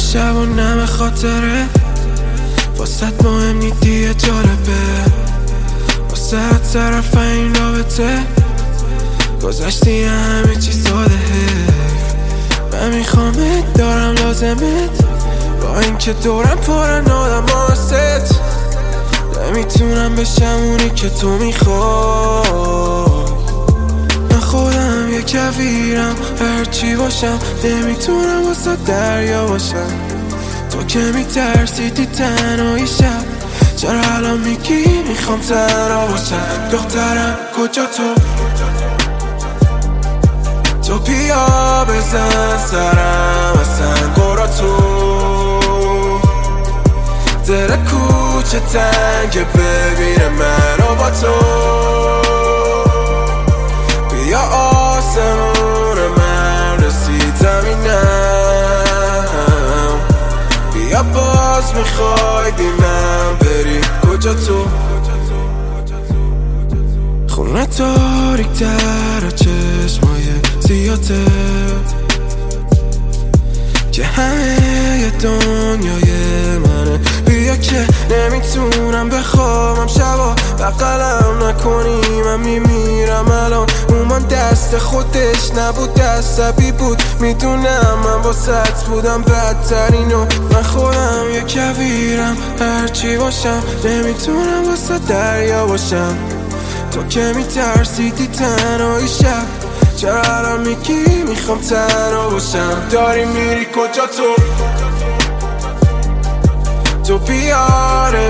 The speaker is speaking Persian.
شب و نم خاطره واسط مهم نیدیه جالبه واسط طرف این رابطه گذشتی همه چی ساده حیف من میخوامت دارم لازمت با اینکه دورم پرن آدم هاست نمیتونم بشم اونی که تو میخوای من خودم یه کویرم هرچی باشم نمیتونم واسه دریا باشم تو که میترسیدی تنهایی شب چرا الان میگی میخوام تنها باشم دخترم کجا تو بیا بزن سرم اصلا گورا تو در کوچه تنگه ببینه منو با تو بیا آسمون من رسید زمینم بیا باز میخوای بینم بری کجا تو خونه تاریک در چشمای زیاده که همه دنیای منه بیا که نمیتونم بخوابم شبا بغلم نکنی من میمیرم الان اومن دست خودش نبود عصبی بود میدونم من واسط بودم بدترینو من خودم یه کویرم هرچی باشم نمیتونم واسه دریا باشم تو که میترسیدی تنهایی شب چرا الان میگی میخوام تنها باشم داری میری کجا تو بیاره